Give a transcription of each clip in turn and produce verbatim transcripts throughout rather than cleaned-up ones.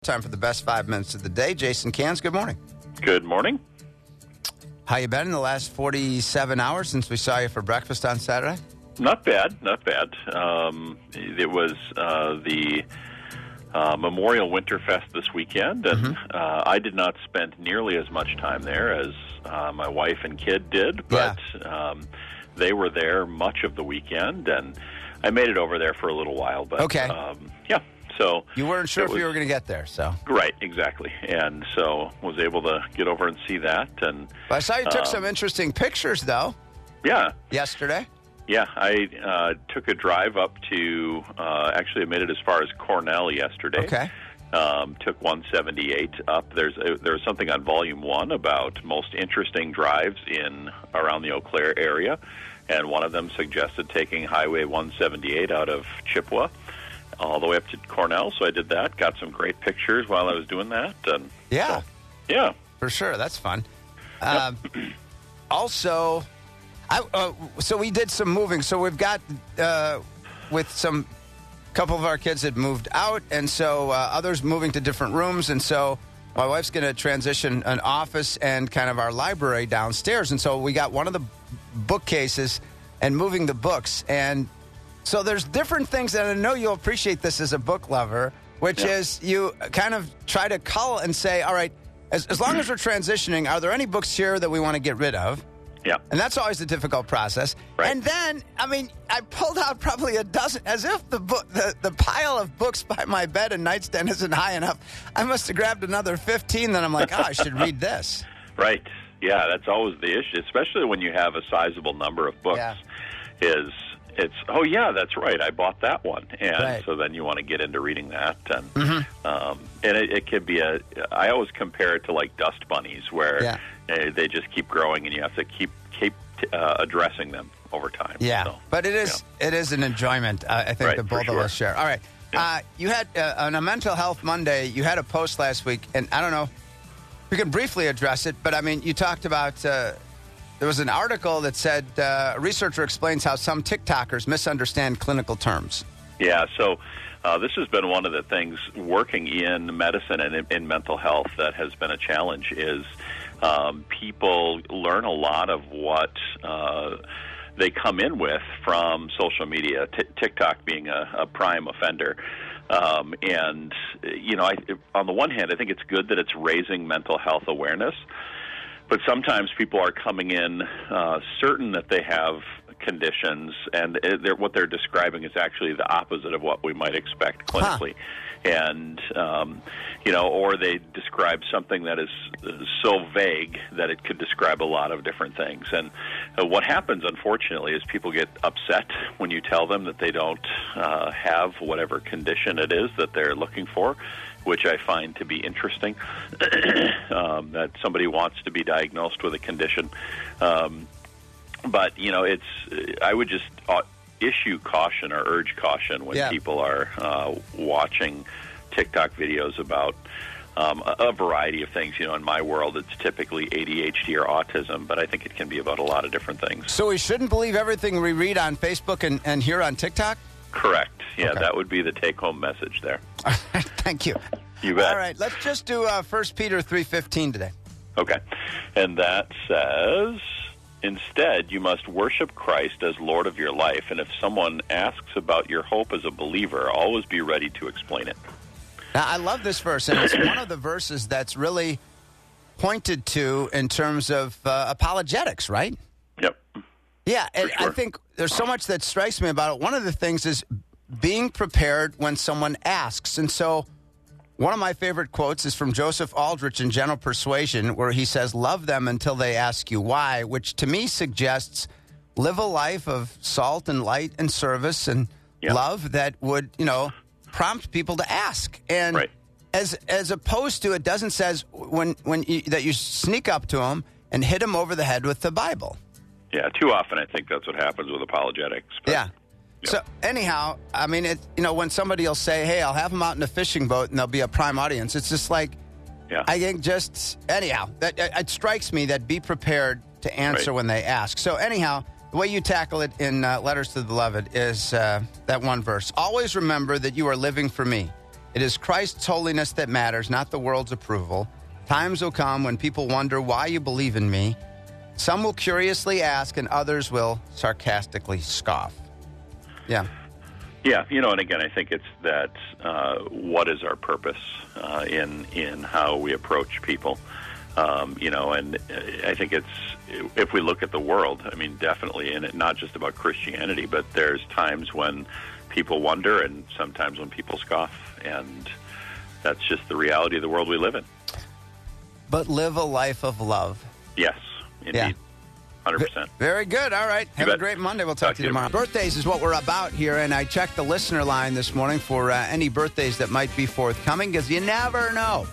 Time for the best five minutes of the day. Jason Cans, good morning. Good morning. How you been in the last forty-seven hours since we saw you for breakfast on Saturday? Not bad, not bad. Um, it was uh, the uh, Memorial Winterfest this weekend, and Mm-hmm. uh, I did not spend nearly as much time there as uh, my wife and kid did, but Yeah. um, they were there much of the weekend, and I made it over there for a little while. But Okay. um, yeah. So You weren't sure it if was- you were going to get there, so. Right, exactly. And so was able to get over and see that. And But I saw you took um, some interesting pictures, though, yeah, yesterday. Yeah, I uh, took a drive up to, uh, actually I made it as far as Cornell yesterday. Okay. Um, took one seventy-eight up. There's a, there's something on Volume one about most interesting drives in around the Eau Claire area, and one of them suggested taking Highway one seventy-eight out of Chippewa all the way up to Cornell, so I did that. Got some great pictures while I was doing that. And Yeah, so, yeah. for sure. That's fun. Um, also, I, uh, so we did some moving. So we've got, uh, with some, couple of our kids had moved out, and so uh, others moving to different rooms, and so my wife's going to transition an office and kind of our library downstairs, and so we got one of the bookcases and moving the books, and so there's different things, and I know you'll appreciate this as a book lover, which Yeah. is you kind of try to cull and say, all right, as, as long as we're transitioning, are there any books here that we want to get rid of? Yeah. And that's always the difficult process. Right. And then, I mean, I pulled out probably a dozen, as if the book, the, the pile of books by my bed and nightstand isn't high enough. I must have grabbed another fifteen. Then I'm like, oh, I should read this. Right. Yeah, that's always the issue, especially when you have a sizable number of books. Yeah. Is it's oh yeah, that's right, I bought that one, and Right. so then you want to get into reading that, and Mm-hmm. um, and it, it can be a. I always compare it to like dust bunnies, where Yeah. uh, they just keep growing, and you have to keep keep uh, addressing them over time. Yeah, So, but it is it is an enjoyment, uh, I think, Right, that for both of sure. us share. All right. Yeah. Uh, you had, uh, on a Mental Health Monday, you had a post last week, and I don't know, we can briefly address it, but I mean, you talked about, uh, there was an article that said, uh, a researcher explains how some TikTokers misunderstand clinical terms. Yeah, so uh, this has been one of the things working in medicine and in, in mental health that has been a challenge is um, people learn a lot of what uh, they come in with from social media, T- TikTok being a, a prime offender. Um, and, you know, I, on the one hand, I think it's good that it's raising mental health awareness. But sometimes people are coming in uh, certain that they have conditions, and they're, what they're describing is actually the opposite of what we might expect clinically. Huh. And, um, you know, or they describe something that is so vague that it could describe a lot of different things. And uh, what happens, unfortunately, is people get upset when you tell them that they don't uh, have whatever condition it is that they're looking for, which I find to be interesting, um, that somebody wants to be diagnosed with a condition. Um, but, you know, it's, I would just uh, issue caution or urge caution when Yeah. people are uh, watching TikTok videos about um, a, a variety of things. You know, in my world, it's typically A D H D or autism, but I think it can be about a lot of different things. So we shouldn't believe everything we read on Facebook and, and hear on TikTok? Correct. Yeah, Okay. that would be the take-home message there. Thank you. You bet. All right, let's just do uh, First Peter three fifteen today. Okay. And that says, instead, you must worship Christ as Lord of your life, and if someone asks about your hope as a believer, always be ready to explain it. Now, I love this verse, and it's one of the verses that's really pointed to in terms of uh, apologetics, right? Yep. Yeah, and sure. I think there's so much that strikes me about it. One of the things is being prepared when someone asks. And so one of my favorite quotes is from Joseph Aldrich in Gentle Persuasion, where he says, love them until they ask you why, which to me suggests live a life of salt and light and service and Yeah. love that would, you know, prompt people to ask. And Right. as as opposed to, it doesn't says when when you, that you sneak up to them and hit them over the head with the Bible. Yeah, too often I think that's what happens with apologetics. But, Yeah. So anyhow, I mean, it, you know, when somebody will say, hey, I'll have them out in a fishing boat and they'll be a prime audience, it's just like, Yeah. I think just, anyhow, that it, it strikes me that be prepared to answer Right. when they ask. So anyhow, the way you tackle it in uh, Letters to the Beloved is uh, that one verse. Always remember that you are living for me. It is Christ's holiness that matters, not the world's approval. Times will come when people wonder why you believe in me. Some will curiously ask, and others will sarcastically scoff. Yeah. Yeah, you know, and again, I think it's that uh, what is our purpose uh, in in how we approach people, um, you know, and I think it's, if we look at the world, I mean, definitely, and it not just about Christianity, but there's times when people wonder and sometimes when people scoff, and that's just the reality of the world we live in. But live a life of love. Yes, indeed. Yeah. one hundred percent. Very good. All right. Have bet. a great Monday. We'll talk, Talk to you to you. tomorrow. Birthdays is what we're about here, and I checked the listener line this morning for uh, any birthdays that might be forthcoming, because you never know.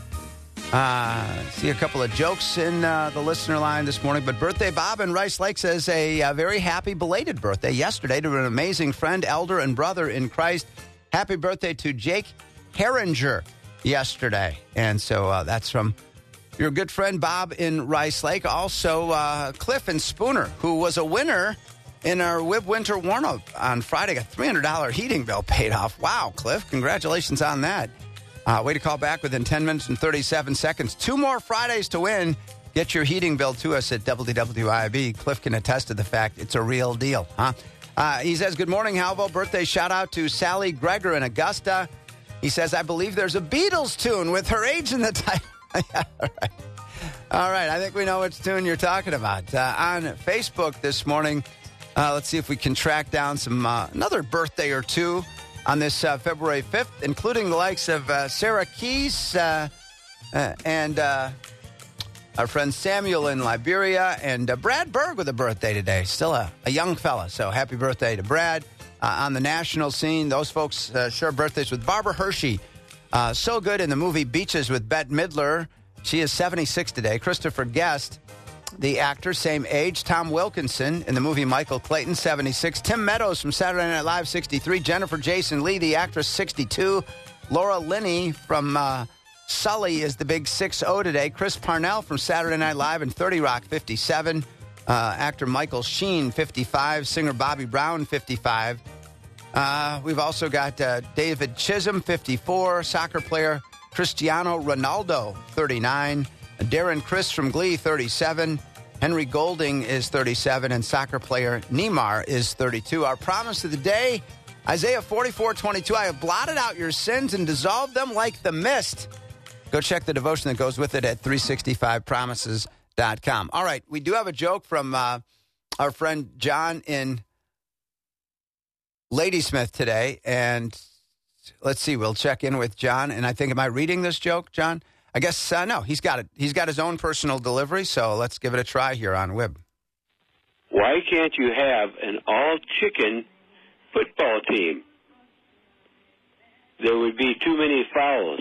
Uh, see a couple of jokes in uh, the listener line this morning, but Birthday Bob in Rice Lake says a, uh very happy belated birthday yesterday to an amazing friend, elder, and brother in Christ. Happy birthday to Jake Herringer yesterday. And so uh, that's from your good friend Bob in Rice Lake. Also, uh, Cliff and Spooner, who was a winner in our W I B Winter Warm-Up on Friday. Got a three hundred dollars heating bill paid off. Wow, Cliff, congratulations on that. Uh, way to call back within ten minutes and thirty-seven seconds. Two more Fridays to win. Get your heating bill to us at W W I B. Cliff can attest to the fact it's a real deal, huh? Uh, he says, good morning, Halvo. Birthday shout-out to Sally Greger in Augusta. He says, I believe there's a Beatles tune with her age in the title. Yeah, all right. All right, I think we know which tune you're talking about. Uh, on Facebook this morning, uh, let's see if we can track down some uh, another birthday or two on this uh, February fifth, including the likes of uh, Sarah Keys uh, uh, and uh, our friend Samuel in Liberia, and uh, Brad Berg with a birthday today. Still a, a young fella, so happy birthday to Brad. Uh, on the national scene, those folks uh, share birthdays with Barbara Hershey. Uh, so good in the movie Beaches with Bette Midler. She is seventy-six today. Christopher Guest, the actor, same age. Tom Wilkinson in the movie Michael Clayton, seventy-six. Tim Meadows from Saturday Night Live, sixty-three. Jennifer Jason Leigh, the actress, sixty-two. Laura Linney from uh, Sully is the big six oh today. Chris Parnell from Saturday Night Live and thirty Rock, fifty-seven. Uh, actor Michael Sheen, fifty-five. Singer Bobby Brown, fifty-five. Uh, we've also got uh, David Chisholm, fifty-four. Soccer player Cristiano Ronaldo, thirty-nine. Darren Criss from Glee, thirty-seven. Henry Golding is thirty-seven. And soccer player Neymar is thirty-two. Our promise of the day, Isaiah forty-four twenty-two. I have blotted out your sins and dissolved them like the mist. Go check the devotion that goes with it at three sixty-five promises dot com. All right, we do have a joke from uh, our friend John in Ladysmith today, and let's see, we'll check in with John, and I think, am I reading this joke, John? I guess, uh, no, he's got it. He's got his own personal delivery, so let's give it a try here on W I B. Why can't you have an all-chicken football team? There would be too many fouls.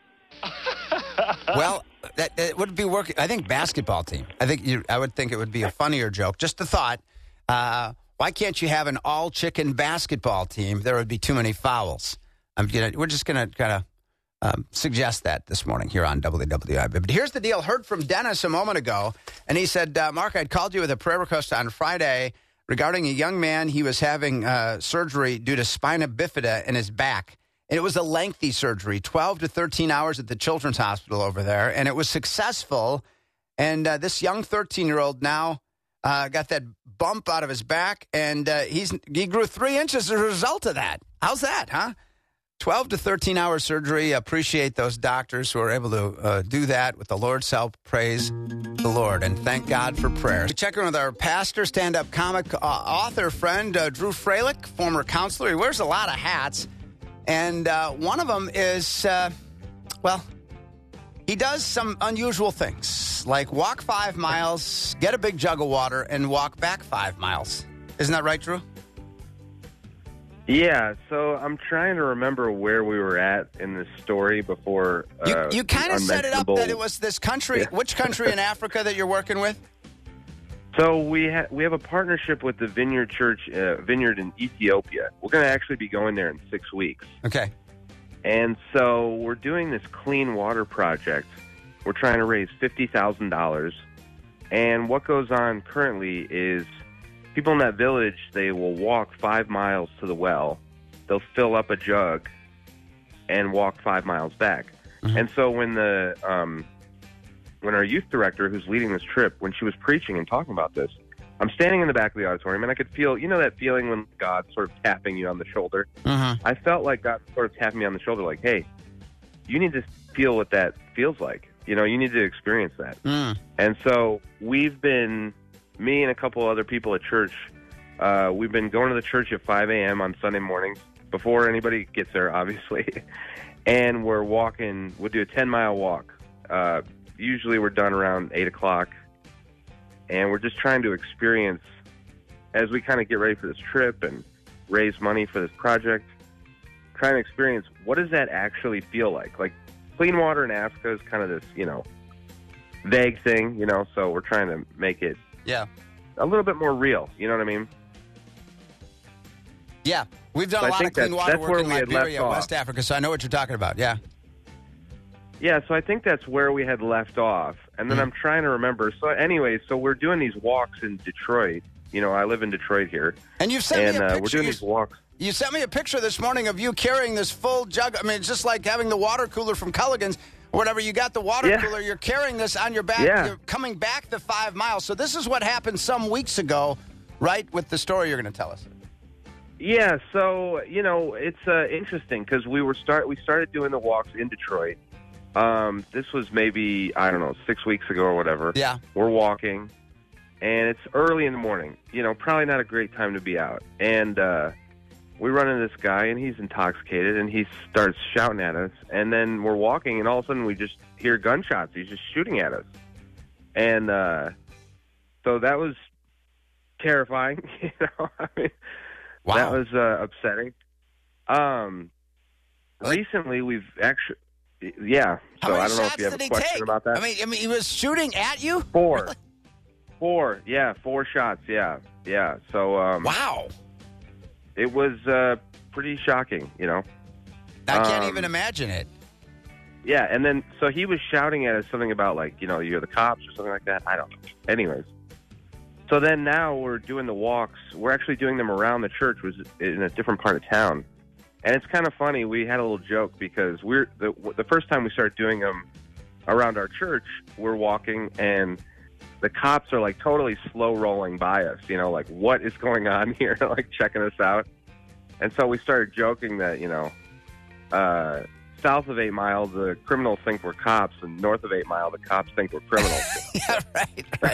Well, that, that would be working. I think basketball team. I think you, I would think it would be a funnier joke. Just a thought. Uh, why can't you have an all-chicken basketball team? There would be too many fouls. I'm gonna, we're just going to kind of um, suggest that this morning here on W W I B. But here's the deal. Heard from Dennis a moment ago, and he said, uh, Mark, I'd called you with a prayer request on Friday regarding a young man. He was having uh, surgery due to spina bifida in his back. And it was a lengthy surgery, twelve to thirteen hours at the Children's Hospital over there. And it was successful. And uh, this young thirteen-year-old now uh, got that bump out of his back, and uh, he's he grew three inches as a result of that. How's that, huh? twelve to thirteen hour surgery. Appreciate those doctors who are able to uh, do that with the Lord's help. Praise the Lord, and thank God for prayer. We check in with our pastor, stand-up comic, uh, author friend, uh, Drew Freilich, former counselor. He wears a lot of hats, and uh, one of them is, uh, well, he does some unusual things, like walk five miles, get a big jug of water, and walk back five miles. Isn't that right, Drew? Yeah, so I'm trying to remember where we were at in this story before. Uh, you you kind of set it up that it was this country. Yeah. Which country in Africa that you're working with? So we ha- we have a partnership with the Vineyard Church, uh, Vineyard in Ethiopia. We're going to actually be going there in six weeks. Okay. And so we're doing this clean water project. We're trying to raise fifty thousand dollars. And what goes on currently is people in that village, they will walk five miles to the well. They'll fill up a jug, and walk five miles back. Mm-hmm. And so when the um, when our youth director, who's leading this trip, when she was preaching and talking about this, I'm standing in the back of the auditorium, and I could feel, you know, that feeling when God's sort of tapping you on the shoulder? Mm-hmm. I felt like God sort of tapping me on the shoulder, like, hey, you need to feel what that feels like. You know, you need to experience that. Mm. And so we've been, me and a couple other people at church, uh, we've been going to the church at five a.m. on Sunday mornings, before anybody gets there, obviously. And we're walking, we'll do a ten-mile walk. Uh, usually we're done around eight o'clock. And we're just trying to experience, as we kind of get ready for this trip and raise money for this project, trying to experience what does that actually feel like? Like, clean water in Africa is kind of this, you know, vague thing, you know, so we're trying to make it yeah. a little bit more real, you know what I mean? Yeah. We've done So a I lot think of clean that- water that's work where in we had Liberia, left West off. Africa, so I know what you're talking about. Yeah. Yeah, so I think that's where we had left off. And then Mm. I'm trying to remember. So anyway, so we're doing these walks in Detroit. You know, I live in Detroit here. And you've sent And me a uh, picture. we're doing you, these walks. you sent me a picture this morning of you carrying this full jug. I mean, it's just like having the water cooler from Culligan's or whatever. You got the water Yeah. cooler. You're carrying this on your back. Yeah. You're coming back the five miles. So this is what happened some weeks ago, right, with the story you're going to tell us. Yeah, so, you know, it's uh, interesting because we were start we started doing the walks in Detroit. Um, this was maybe, I don't know, six weeks ago or whatever. Yeah. We're walking, and it's early in the morning. You know, probably not a great time to be out. And uh, we run into this guy, and he's intoxicated, and he starts shouting at us. And then we're walking, and all of a sudden we just hear gunshots. He's just shooting at us. And uh, so that was terrifying. You know, I mean, Wow. that was uh, upsetting. Um, Like- recently, we've actually, yeah. How So many I don't know shots if you have did a he question take? about that. I mean, I mean, he was shooting at you? Four, Really? four, yeah, four shots, yeah, yeah. So um, Wow. it was uh, pretty shocking, you know. I can't Um, even imagine it. Yeah, and then so he was shouting at us something about like, you know, you're the cops or something like that. I don't know. Anyways, so then now we're doing the walks. We're actually doing them around the church, was in a different part of town. And it's kind of funny. We had a little joke because we're the the first time we started doing them around our church, we're walking and the cops are like totally slow rolling by us, you know, like what is going on here, like checking us out. And so we started joking that, you know, uh, south of Eight Mile, the criminals think we're cops, and north of Eight Mile, the cops think we're criminals. Yeah, right, right.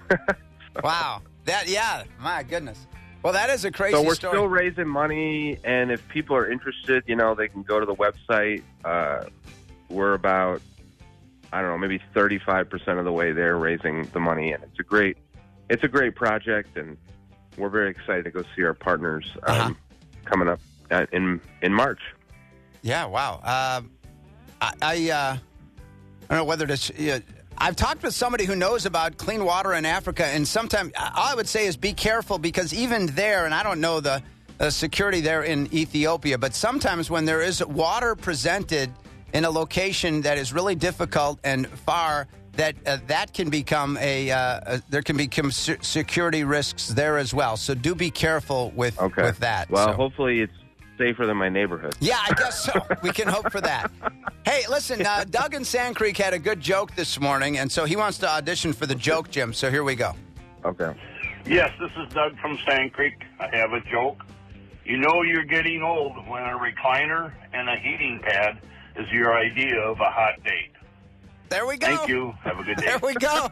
Wow. That, yeah, my goodness. Well, that is a crazy So we're story. still raising money, and if people are interested, you know, they can go to the website. Uh, we're about, I don't know, maybe thirty-five percent of the way there raising the money, and it's a great, it's a great project, and we're very excited to go see our partners um, Uh-huh. coming up uh, in in March. Yeah, wow. Uh, I, I, uh, I don't know whether to... Uh, I've talked with somebody who knows about clean water in Africa, and sometimes all I would say is be careful because even there, and I don't know the uh, security there in Ethiopia, but sometimes when there is water presented in a location that is really difficult and far, that uh, that can become a, uh, a there can become se- security risks there as well. So do be careful with Okay. with that. Well, So- hopefully it's safer than my neighborhood. Yeah, I guess so. We can hope for that. Hey, listen, uh, Doug in Sand Creek had a good joke this morning, and so he wants to audition for the joke gym. So here we go. Okay. Yes, this is Doug from Sand Creek. I have a joke. You know you're getting old when a recliner and a heating pad is your idea of a hot date. There we go. Thank you. Have a good day. There we go.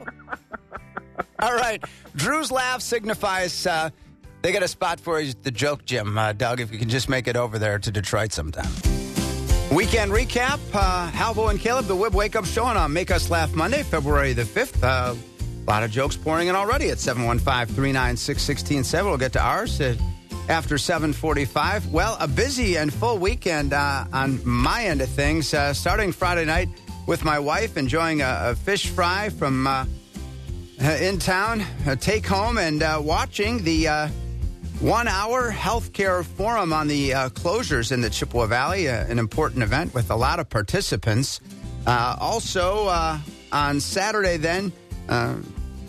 All right. Drew's laugh signifies uh, they got a spot for you at the joke gym, uh, Doug, if you can just make it over there to Detroit sometime. Weekend recap, uh, Halvo and Caleb, the Wib Wake Up Show on Make Us Laugh Monday, February the fifth. Uh, a lot of jokes pouring in already at seven one five, three nine six, one six one seven. We'll get to ours at after seven forty-five. Well, a busy and full weekend uh, on my end of things. Uh, starting Friday night with my wife, enjoying a, a fish fry from uh, in town, a take home, and uh, watching the uh, one-hour healthcare forum on the uh, closures in the Chippewa Valley, uh, an important event with a lot of participants. Uh, also, uh, on Saturday then, uh,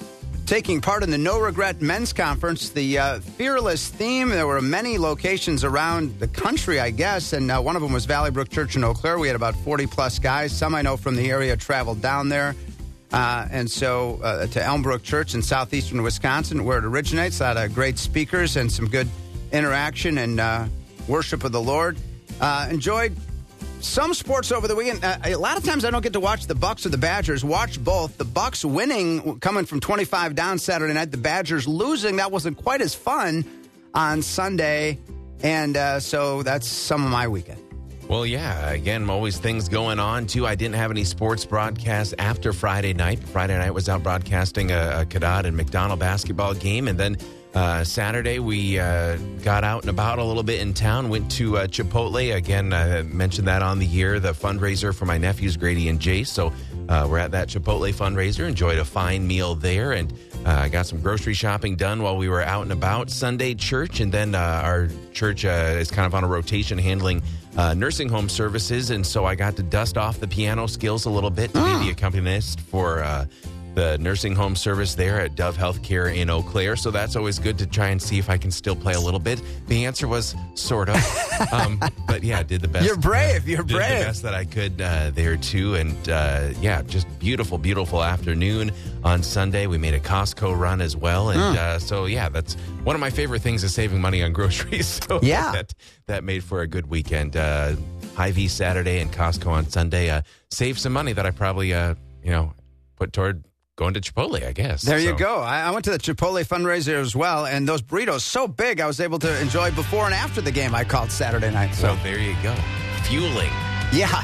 taking part in the No Regret Men's Conference, the uh, Fearless theme. There were many locations around the country, I guess, and uh, one of them was Valley Brook Church in Eau Claire. We had about forty-plus guys. Some I know from the area traveled down there. Uh, and so uh, to Elmbrook Church in southeastern Wisconsin, where it originates. A lot of great speakers and some good interaction and uh, worship of the Lord. Uh, enjoyed some sports over the weekend. Uh, a lot of times I don't get to watch the Bucks or the Badgers. Watch both. The Bucks winning, coming from twenty-five down Saturday night. The Badgers losing. That wasn't quite as fun on Sunday. And uh, so that's some of my weekend. Well, yeah, again, always things going on, too. I didn't have any sports broadcasts after Friday night. Friday night was out broadcasting a, a Cadott and McDonald basketball game. And then uh, Saturday, we uh, got out and about a little bit in town, went to uh, Chipotle. Again, I mentioned that on the year, the fundraiser for my nephews, Grady and Jace. So uh, we're at that Chipotle fundraiser, enjoyed a fine meal there, and I uh, got some grocery shopping done while we were out and about. Sunday church, and then uh, our church uh, is kind of on a rotation handling Uh, nursing home services, and so I got to dust off the piano skills a little bit to oh. be the accompanist for uh, the nursing home service there at Dove Healthcare in Eau Claire. So that's always good to try and see if I can still play a little bit. The answer was sort of, um, but yeah, did the best. You're brave. You're did brave. The best that I could uh, there too, and uh, yeah, just beautiful, beautiful afternoon on Sunday. We made a Costco run as well, and mm. uh, so yeah, that's one of my favorite things is saving money on groceries. So yeah, that that made for a good weekend. Uh, Hy-Vee Saturday and Costco on Sunday. Uh, saved some money that I probably uh, you know put toward going to Chipotle, I guess. There so. you go. I, I went to the Chipotle fundraiser as well, and those burritos so big, I was able to enjoy before and after the game I called Saturday night. So well, there you go. Fueling. Yeah.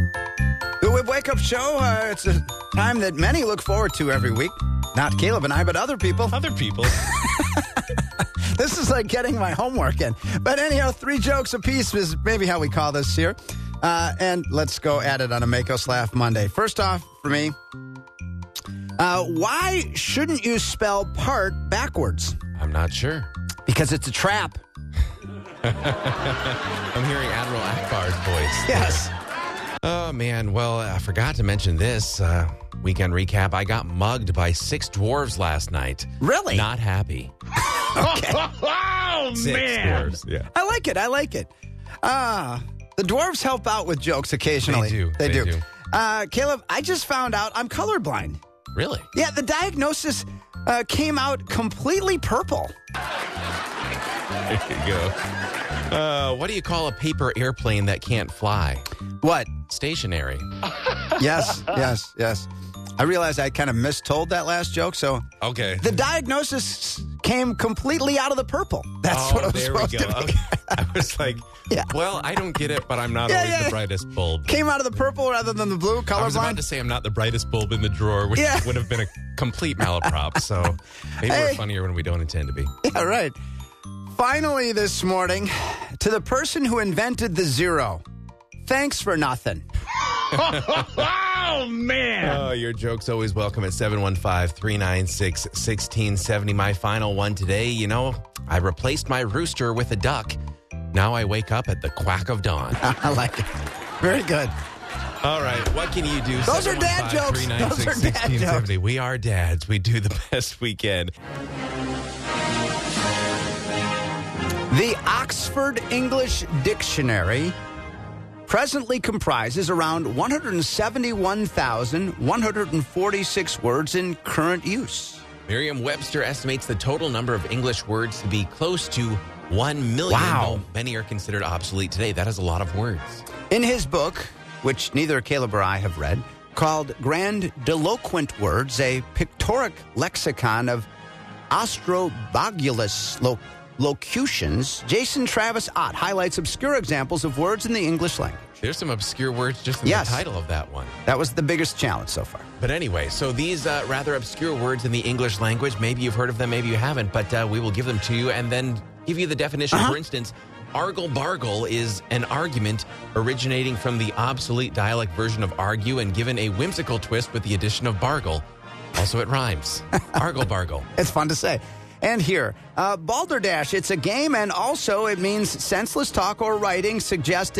The Whip Wake Up Show, uh, it's a time that many look forward to every week. Not Caleb and I, but other people. Other people. This is like getting my homework in. But anyhow, three jokes apiece is maybe how we call this here. Uh, and let's go at it on a Make Us Laugh Monday. First off, for me, uh, why shouldn't you spell part backwards? I'm not sure. Because it's a trap. I'm hearing Admiral Akbar's voice. Yes. Oh, man. Well, I forgot to mention this. Uh, weekend recap. I got mugged by six dwarves last night. Really? Not happy. Okay. Oh, Six man. dwarves. Yeah. I like it. I like it. Ah, the dwarves help out with jokes occasionally. They do. They, They do. do. Uh, Caleb, I just found out I'm colorblind. Really? Yeah, the diagnosis uh, came out completely purple. There you go. Uh, what do you call a paper airplane that can't fly? What? Stationary. Yes, yes, yes. I realized I kind of mistold that last joke, so Okay. the diagnosis came completely out of the purple. That's oh, what it was there we supposed go. to be. Okay. I was like, Yeah. well, I don't get it, but I'm not Yeah, always yeah. the brightest bulb. Came out of the purple rather than the blue, I was about colorblind. to say I'm not the brightest bulb in the drawer, which Yeah. would have been a complete malaprop. So maybe Hey. we're funnier when we don't intend to be. Yeah, right. Finally this morning, to the person who invented the zero, thanks for nothing. Oh, man. Oh, your joke's always welcome at seven one five, three nine six, one six seven zero. My final one today, you know, I replaced my rooster with a duck. Now I wake up at the quack of dawn. I like it. Very good. All right, what can you do? Those are dad jokes. Those are dad jokes. We are dads. We do the best we can. The Oxford English Dictionary presently comprises around one hundred seventy-one thousand one hundred forty-six words in current use. Merriam-Webster estimates the total number of English words to be close to one million. Wow. Though many are considered obsolete today. That is a lot of words. In his book, which neither Caleb or I have read, called Grandiloquent Words, a pictoric lexicon of astrobogulus lo- locutions, Jason Travis Ott highlights obscure examples of words in the English language. There's some obscure words just in Yes. the title of that one. That was the biggest challenge so far. But anyway, so these uh, rather obscure words in the English language, maybe you've heard of them, maybe you haven't, but uh, we will give them to you and then give you the definition. Uh-huh. For instance, argle-bargle is an argument originating from the obsolete dialect version of argue and given a whimsical twist with the addition of bargle. Also, it rhymes. Argle-bargle. It's fun to say. And here, uh, Balderdash, it's a game, and also it means senseless talk or writing suggesting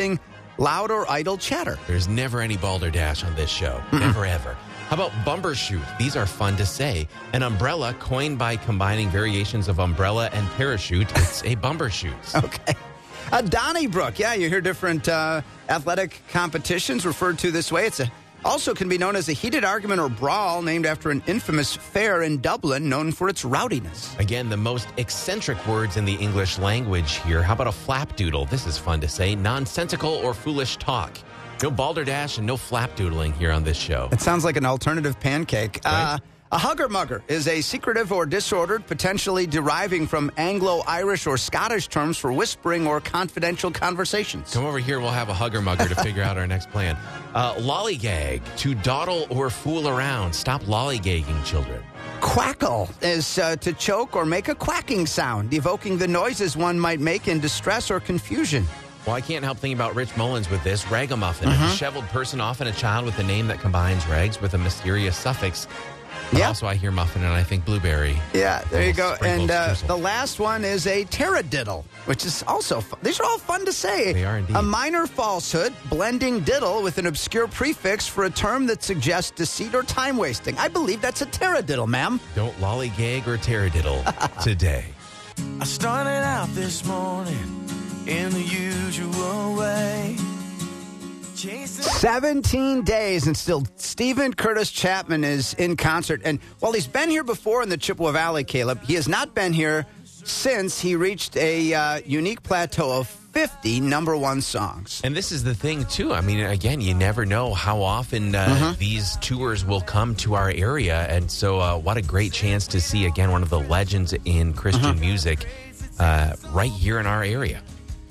loud or idle chatter. There's never any balderdash on this show. Mm-mm. Never, ever. How about bumbershoot? These are fun to say. An umbrella coined by combining variations of umbrella and parachute. It's a bumbershoot. Okay. A Donnybrook. Yeah, you hear different uh, athletic competitions referred to this way. It's a, also can be known as a heated argument or brawl, named after an infamous fair in Dublin known for its rowdiness. Again, the most eccentric words in the English language here. How about a flapdoodle? This is fun to say. Nonsensical or foolish talk. No balderdash and no flapdoodling here on this show. It sounds like an alternative pancake. Right? Uh, a hugger-mugger is a secretive or disordered, potentially deriving from Anglo-Irish or Scottish terms for whispering or confidential conversations. Come over here, we'll have a hugger-mugger to figure out our next plan. Uh, lollygag, to dawdle or fool around. Stop lollygagging, children. Quackle is uh, to choke or make a quacking sound, evoking the noises one might make in distress or confusion. Well, I can't help thinking about Rich Mullins with this. Ragamuffin, Mm-hmm. a disheveled person, often a child with a name that combines rags with a mysterious suffix. But Yeah. also, I hear muffin and I think blueberry. Yeah, there you go. Sprinkles, And uh, drizzle. the last one is a taradiddle, which is also fun. These are all fun to say. They are indeed. A minor falsehood, blending diddle with an obscure prefix for a term that suggests deceit or time wasting. I believe that's a taradiddle, ma'am. Don't lollygag or taradiddle today. I started out this morning in the usual way. Chasing seventeen days, and still Stephen Curtis Chapman is in concert. And while he's been here before in the Chippewa Valley, Caleb, he has not been here since he reached a uh, unique plateau of fifty number one songs. And this is the thing, too. I mean, again, you never know how often uh, Mm-hmm. these tours will come to our area. And so uh, what a great chance to see, again, one of the legends in Christian Mm-hmm. music uh, right here in our area.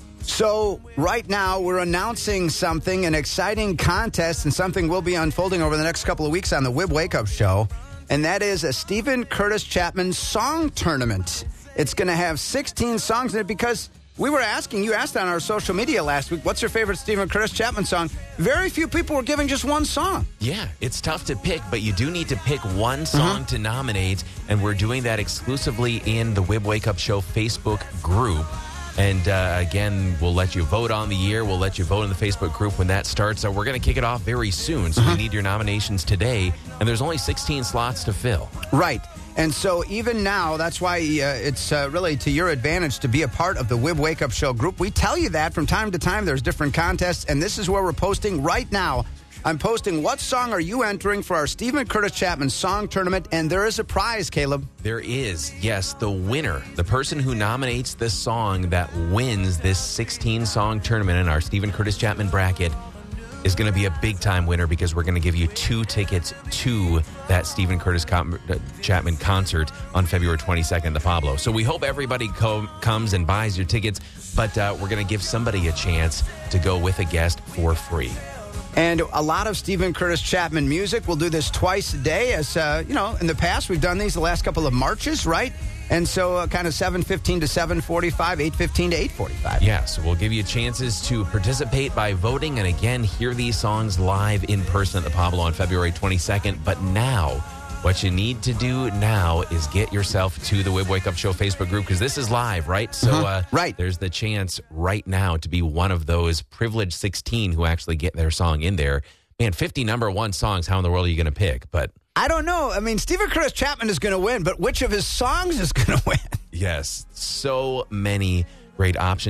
So right now we're announcing something, an exciting contest, and something will be unfolding over the next couple of weeks on the Wib Wake Up Show. And that is a Stephen Curtis Chapman song tournament. It's going to have sixteen songs in it because we were asking, you asked on our social media last week, what's your favorite Stephen Curtis Chapman song? Very few people were giving just one song. Yeah, it's tough to pick, but you do need to pick one song Mm-hmm. to nominate, and we're doing that exclusively in the Wib Wake Up Show Facebook group. And uh, again, we'll let you vote on the year. We'll let you vote in the Facebook group when that starts. So we're going to kick it off very soon. So we need your nominations today, and there's only sixteen slots to fill. Right. And so even now, that's why uh, it's uh, really to your advantage to be a part of the Wib Wake Up Show group. We tell you that from time to time. There's different contests, and this is where we're posting right now. I'm posting what song are you entering for our Stephen Curtis Chapman song tournament, and there is a prize, Caleb. There is, yes, the winner, the person who nominates the song that wins this sixteen-song tournament in our Stephen Curtis Chapman bracket is going to be a big-time winner because we're going to give you two tickets to that Stephen Curtis Com- Chapman concert on February twenty-second at the Pablo. So we hope everybody co- comes and buys your tickets, but uh, we're going to give somebody a chance to go with a guest for free. And a lot of Stephen Curtis Chapman music. We'll do this twice a day. As, uh, you know, in the past, we've done these the last couple of marches, right? And so uh, kind of seven fifteen to seven forty-five, eight fifteen to eight forty-five. Yeah, so we'll give you chances to participate by voting and, again, hear these songs live in person at the Pablo on February twenty-second. But now, what you need to do now is get yourself to the Wib Wake Up Show Facebook group because this is live, right? So Mhm. uh, Right. there's the chance right now to be one of those privileged sixteen who actually get their song in there. Man, fifty number one songs, how in the world are you going to pick? But I don't know. I mean, Stephen Curtis Chapman is going to win, but which of his songs is going to win? yes, so many great options.